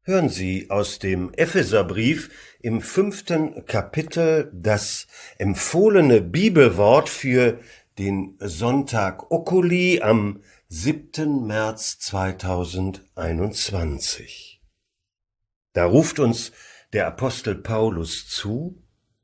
Hören Sie aus dem Epheserbrief im 5. Kapitel das empfohlene Bibelwort für den Sonntag Oculi am 7. März 2021. Da ruft uns der Apostel Paulus zu: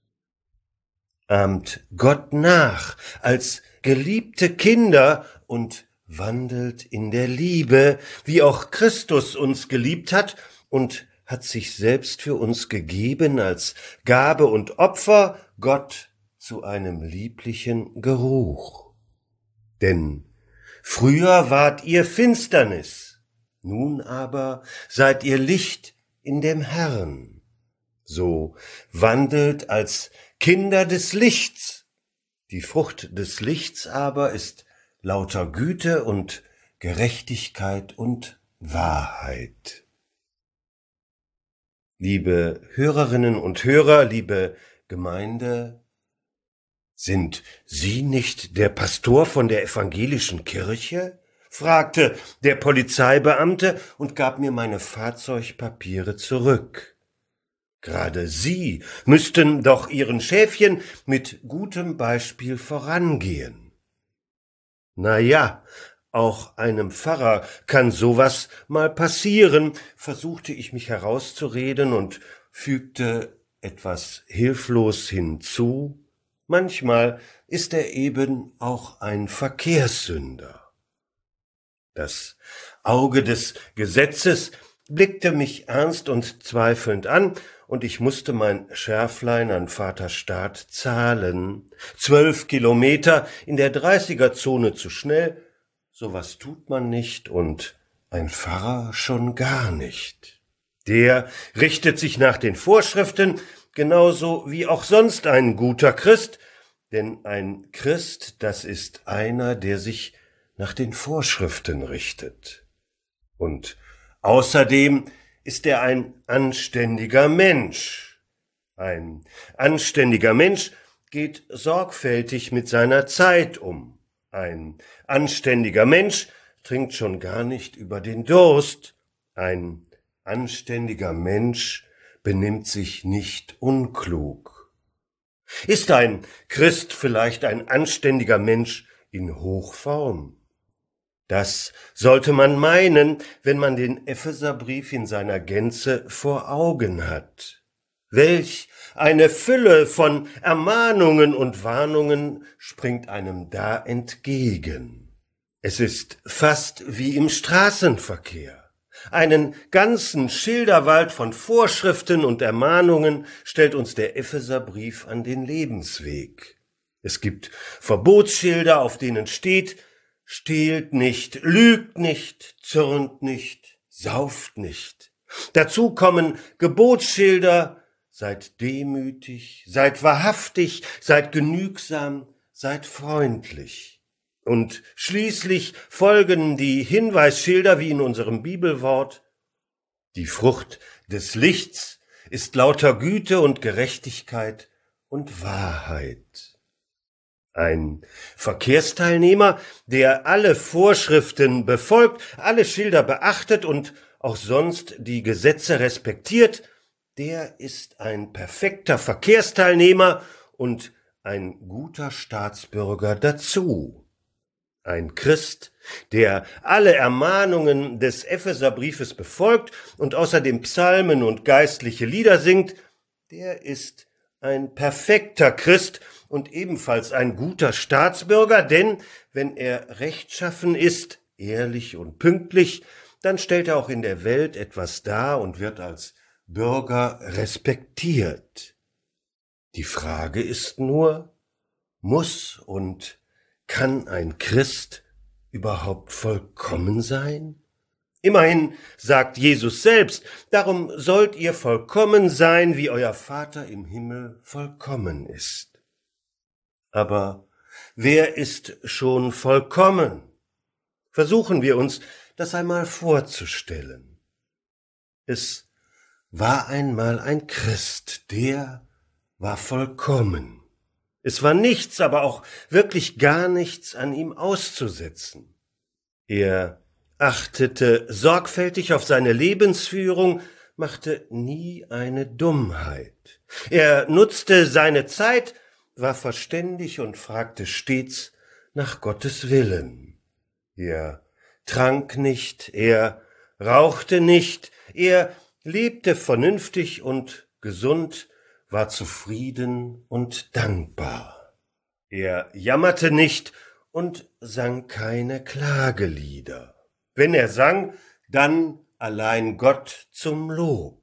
Ahmt Gott nach als geliebte Kinder und wandelt in der Liebe, wie auch Christus uns geliebt hat und hat sich selbst für uns gegeben als Gabe und Opfer Gott zu einem lieblichen Geruch. Denn früher wart ihr Finsternis, nun aber seid ihr Licht in dem Herrn. So wandelt als Kinder des Lichts. Die Frucht des Lichts aber ist lauter Güte und Gerechtigkeit und Wahrheit. Liebe Hörerinnen und Hörer, liebe Gemeinde, sind Sie nicht der Pastor von der evangelischen Kirche? Fragte der Polizeibeamte und gab mir meine Fahrzeugpapiere zurück. Gerade Sie müssten doch Ihren Schäfchen mit gutem Beispiel vorangehen. Na ja, auch einem Pfarrer kann sowas mal passieren, versuchte ich mich herauszureden und fügte etwas hilflos hinzu: Manchmal ist er eben auch ein Verkehrssünder. Das Auge des Gesetzes blickte mich ernst und zweifelnd an, und ich musste mein Schärflein an Vater Staat zahlen. 12 Kilometer in der 30er-Zone zu schnell, sowas tut man nicht, und ein Pfarrer schon gar nicht. Der richtet sich nach den Vorschriften, genauso wie auch sonst ein guter Christ, denn ein Christ, das ist einer, der sich nach den Vorschriften richtet. Und außerdem ist er ein anständiger Mensch. Ein anständiger Mensch geht sorgfältig mit seiner Zeit um. Ein anständiger Mensch trinkt schon gar nicht über den Durst. Ein anständiger Mensch benimmt sich nicht unklug. Ist ein Christ vielleicht ein anständiger Mensch in Hochform? Das sollte man meinen, wenn man den Epheserbrief in seiner Gänze vor Augen hat. Welch eine Fülle von Ermahnungen und Warnungen springt einem da entgegen. Es ist fast wie im Straßenverkehr. Einen ganzen Schilderwald von Vorschriften und Ermahnungen stellt uns der Epheserbrief an den Lebensweg. Es gibt Verbotsschilder, auf denen steht: Stehlt nicht, lügt nicht, zürnt nicht, sauft nicht. Dazu kommen Gebotsschilder: Seid demütig, seid wahrhaftig, seid genügsam, seid freundlich. Und schließlich folgen die Hinweisschilder wie in unserem Bibelwort: Die Frucht des Lichts ist lauter Güte und Gerechtigkeit und Wahrheit. Ein Verkehrsteilnehmer, der alle Vorschriften befolgt, alle Schilder beachtet und auch sonst die Gesetze respektiert, der ist ein perfekter Verkehrsteilnehmer und ein guter Staatsbürger dazu. Ein Christ, der alle Ermahnungen des Epheserbriefes befolgt und außerdem Psalmen und geistliche Lieder singt, der ist ein perfekter Christ und ebenfalls ein guter Staatsbürger, denn wenn er rechtschaffen ist, ehrlich und pünktlich, dann stellt er auch in der Welt etwas dar und wird als Bürger respektiert. Die Frage ist nur: Muss und kann ein Christ überhaupt vollkommen sein? Immerhin sagt Jesus selbst: Darum sollt ihr vollkommen sein, wie euer Vater im Himmel vollkommen ist. Aber wer ist schon vollkommen? Versuchen wir uns das einmal vorzustellen. Es war einmal ein Christ, der war vollkommen. Es war nichts, aber auch wirklich gar nichts an ihm auszusetzen. Er achtete sorgfältig auf seine Lebensführung, machte nie eine Dummheit. Er nutzte seine Zeit, war verständig und fragte stets nach Gottes Willen. Er trank nicht, er rauchte nicht, er lebte vernünftig und gesund, war zufrieden und dankbar. Er jammerte nicht und sang keine Klagelieder. Wenn er sang, dann allein Gott zum Lob.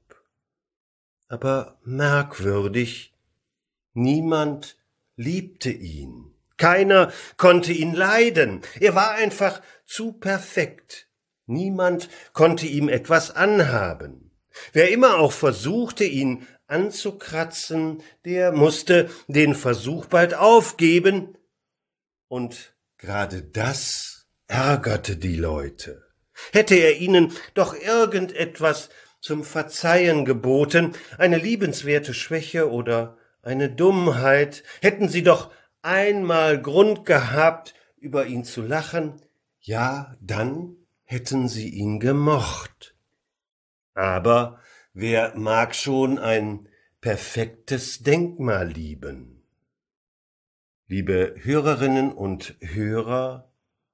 Aber merkwürdig, niemand liebte ihn. Keiner konnte ihn leiden. Er war einfach zu perfekt. Niemand konnte ihm etwas anhaben. Wer immer auch versuchte, ihn anzukratzen, der musste den Versuch bald aufgeben. Und gerade das ärgerte die Leute. Hätte er ihnen doch irgendetwas zum Verzeihen geboten, eine liebenswerte Schwäche oder eine Dummheit, hätten sie doch einmal Grund gehabt, über ihn zu lachen, ja, dann hätten sie ihn gemocht. Aber wer mag schon ein perfektes Denkmal lieben? Liebe Hörerinnen und Hörer,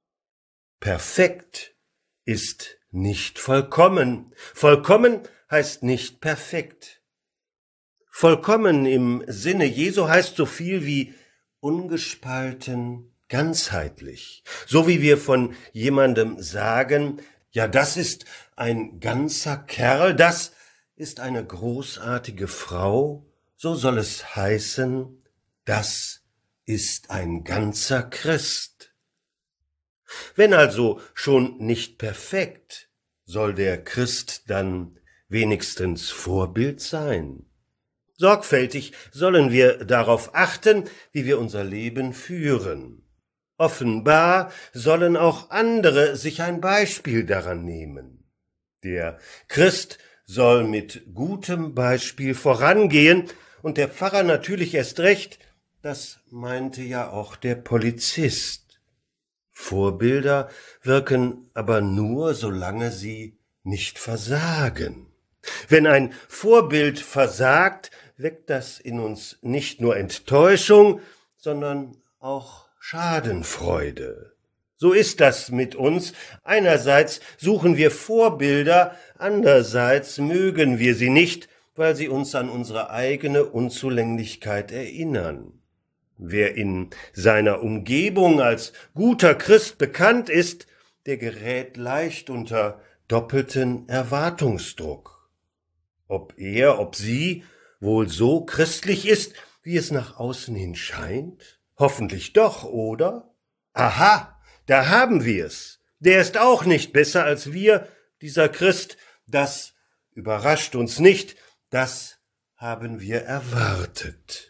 perfekt ist nicht vollkommen. Vollkommen heißt nicht perfekt. Vollkommen im Sinne Jesu heißt so viel wie ungespalten, ganzheitlich. So wie wir von jemandem sagen, ja, das ist ein ganzer Kerl, das ist eine großartige Frau, so soll es heißen, das ist ein ganzer Christ. Wenn also schon nicht perfekt, soll der Christ dann wenigstens Vorbild sein? Sorgfältig sollen wir darauf achten, wie wir unser Leben führen. Offenbar sollen auch andere sich ein Beispiel daran nehmen. Der Christ soll mit gutem Beispiel vorangehen und der Pfarrer natürlich erst recht, das meinte ja auch der Polizist. Vorbilder wirken aber nur, solange sie nicht versagen. Wenn ein Vorbild versagt, weckt das in uns nicht nur Enttäuschung, sondern auch Schadenfreude. So ist das mit uns. Einerseits suchen wir Vorbilder, andererseits mögen wir sie nicht, weil sie uns an unsere eigene Unzulänglichkeit erinnern. Wer in seiner Umgebung als guter Christ bekannt ist, der gerät leicht unter doppelten Erwartungsdruck. Ob er, ob sie wohl so christlich ist, wie es nach außen hin scheint? Hoffentlich doch, oder? Aha, da haben wir's. Der ist auch nicht besser als wir, dieser Christ. Das überrascht uns nicht, das haben wir erwartet.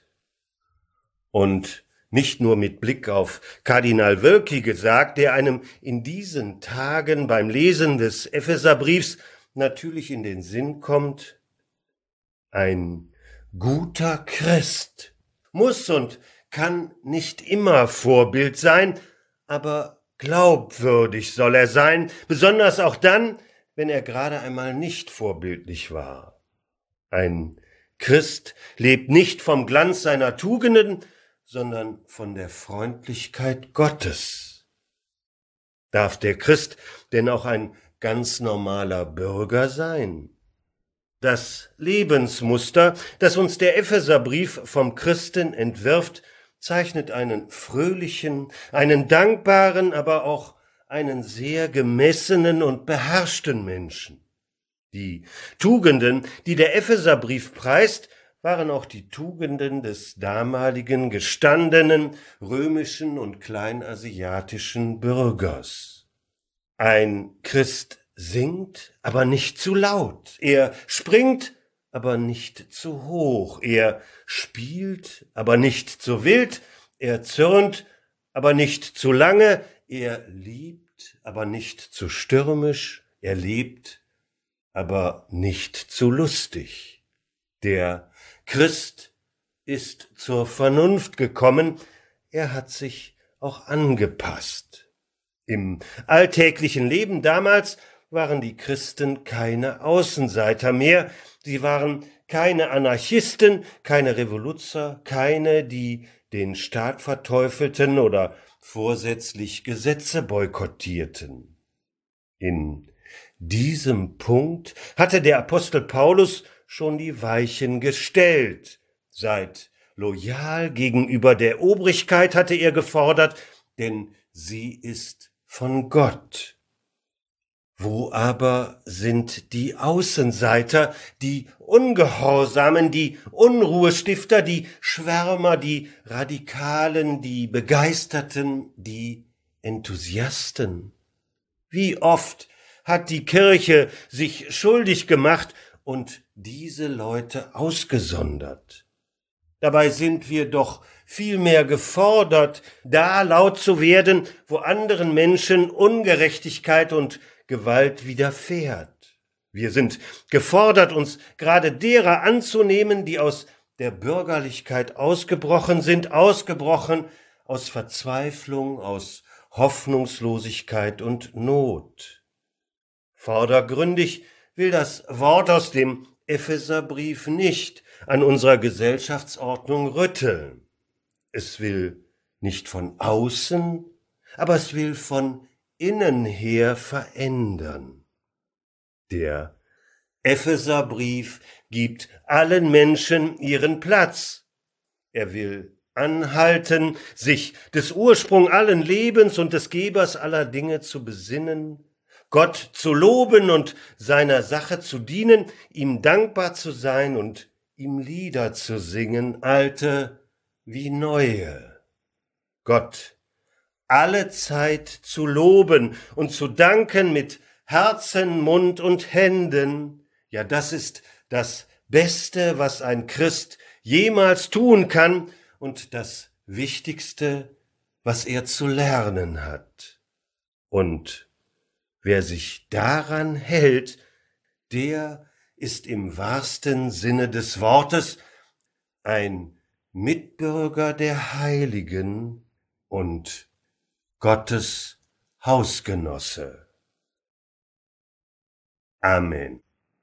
Und nicht nur mit Blick auf Kardinal Wölki gesagt, der einem in diesen Tagen beim Lesen des Epheserbriefs natürlich in den Sinn kommt, ein guter Christ muss und kann nicht immer Vorbild sein, aber glaubwürdig soll er sein, besonders auch dann, wenn er gerade einmal nicht vorbildlich war. Ein Christ lebt nicht vom Glanz seiner Tugenden, sondern von der Freundlichkeit Gottes. Darf der Christ denn auch ein ganz normaler Bürger sein? Das Lebensmuster, das uns der Epheserbrief vom Christen entwirft, zeichnet einen fröhlichen, einen dankbaren, aber auch einen sehr gemessenen und beherrschten Menschen. Die Tugenden, die der Epheserbrief preist, waren auch die Tugenden des damaligen gestandenen römischen und kleinasiatischen Bürgers. Ein Christ singt, aber nicht zu laut. Er springt, aber nicht zu hoch. Er spielt, aber nicht zu wild. Er zürnt, aber nicht zu lange. Er liebt, aber nicht zu stürmisch. Er lebt, aber nicht zu lustig. Der Christ ist zur Vernunft gekommen. Er hat sich auch angepasst. Im alltäglichen Leben damals waren die Christen keine Außenseiter mehr, sie waren keine Anarchisten, keine Revoluzer, keine, die den Staat verteufelten oder vorsätzlich Gesetze boykottierten. In diesem Punkt hatte der Apostel Paulus schon die Weichen gestellt. Seid loyal gegenüber der Obrigkeit, hatte er gefordert, denn sie ist von Gott. Wo aber sind die Außenseiter, die Ungehorsamen, die Unruhestifter, die Schwärmer, die Radikalen, die Begeisterten, die Enthusiasten? Wie oft hat die Kirche sich schuldig gemacht und diese Leute ausgesondert? Dabei sind wir doch vielmehr gefordert, da laut zu werden, wo anderen Menschen Ungerechtigkeit und Gewalt widerfährt. Wir sind gefordert, uns gerade derer anzunehmen, die aus der Bürgerlichkeit ausgebrochen sind, ausgebrochen aus Verzweiflung, aus Hoffnungslosigkeit und Not. Vordergründig will das Wort aus dem Epheserbrief nicht an unserer Gesellschaftsordnung rütteln. Es will nicht von außen, aber es will von innen her verändern. Der Epheserbrief gibt allen Menschen ihren Platz. Er will anhalten, sich des Ursprungs allen Lebens und des Gebers aller Dinge zu besinnen, Gott zu loben und seiner Sache zu dienen, ihm dankbar zu sein und ihm Lieder zu singen, alte wie neue. Gott alle Zeit zu loben und zu danken mit Herzen, Mund und Händen. Ja, das ist das Beste, was ein Christ jemals tun kann und das Wichtigste, was er zu lernen hat. Und wer sich daran hält, der ist im wahrsten Sinne des Wortes ein Mitbürger der Heiligen und Gottes Hausgenosse. Amen.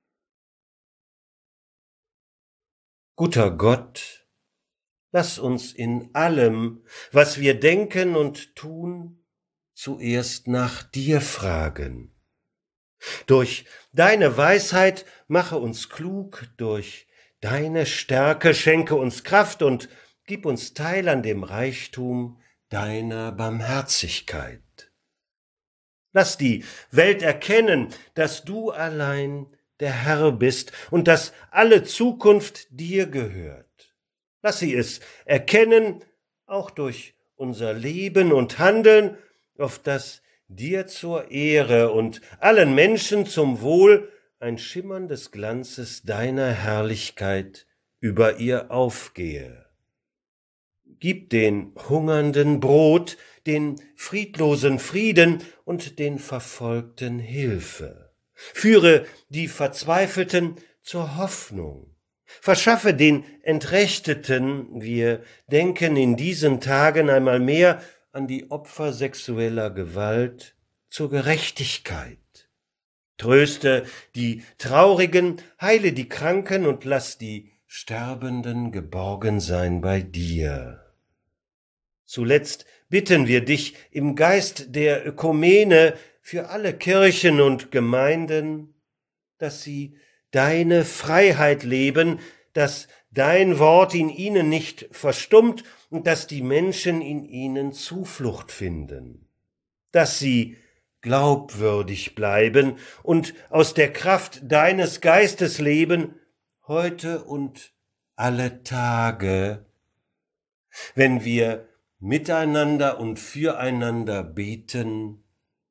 Guter Gott, lass uns in allem, was wir denken und tun, zuerst nach dir fragen. Durch deine Weisheit mache uns klug, durch deine Stärke schenke uns Kraft und gib uns teil an dem Reichtum deiner Barmherzigkeit. Lass die Welt erkennen, dass du allein der Herr bist und dass alle Zukunft dir gehört. Lass sie es erkennen, auch durch unser Leben und Handeln, auf das dir zur Ehre und allen Menschen zum Wohl ein Schimmern des Glanzes deiner Herrlichkeit über ihr aufgehe. Gib den Hungernden Brot, den Friedlosen Frieden und den Verfolgten Hilfe. Führe die Verzweifelten zur Hoffnung. Verschaffe den Entrechteten, wir denken in diesen Tagen einmal mehr an die Opfer sexueller Gewalt, zur Gerechtigkeit. Tröste die Traurigen, heile die Kranken und lass die Sterbenden geborgen sein bei dir. Zuletzt bitten wir dich im Geist der Ökumene für alle Kirchen und Gemeinden, dass sie deine Freiheit leben, dass dein Wort in ihnen nicht verstummt und dass die Menschen in ihnen Zuflucht finden, dass sie glaubwürdig bleiben und aus der Kraft deines Geistes leben, heute und alle Tage, wenn wir miteinander und füreinander beten.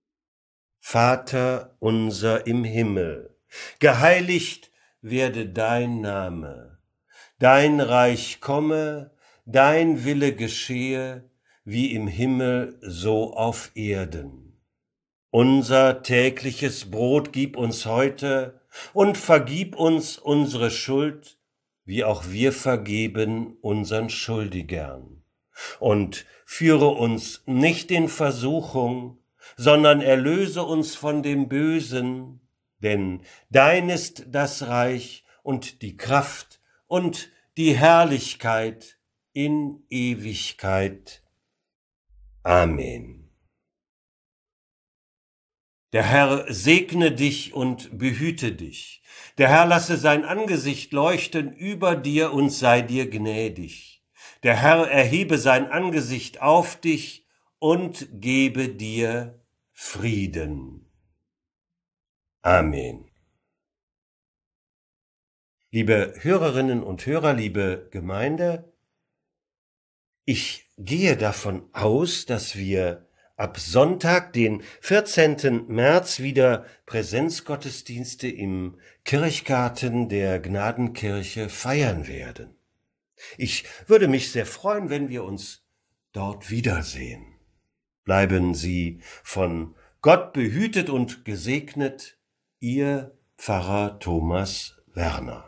Vater unser im Himmel, geheiligt werde dein Name, dein Reich komme, dein Wille geschehe, wie im Himmel so auf Erden. Unser tägliches Brot gib uns heute und vergib uns unsere Schuld, wie auch wir vergeben unseren Schuldigern. Und führe uns nicht in Versuchung, sondern erlöse uns von dem Bösen, denn dein ist das Reich und die Kraft und die Herrlichkeit in Ewigkeit. Amen. Der Herr segne dich und behüte dich. Der Herr lasse sein Angesicht leuchten über dir und sei dir gnädig. Der Herr erhebe sein Angesicht auf dich und gebe dir Frieden. Amen. Liebe Hörerinnen und Hörer, liebe Gemeinde, ich gehe davon aus, dass wir ab Sonntag, den 14. März, wieder Präsenzgottesdienste im Kirchgarten der Gnadenkirche feiern werden. Ich würde mich sehr freuen, wenn wir uns dort wiedersehen. Bleiben Sie von Gott behütet und gesegnet, Ihr Pfarrer Thomas Werner.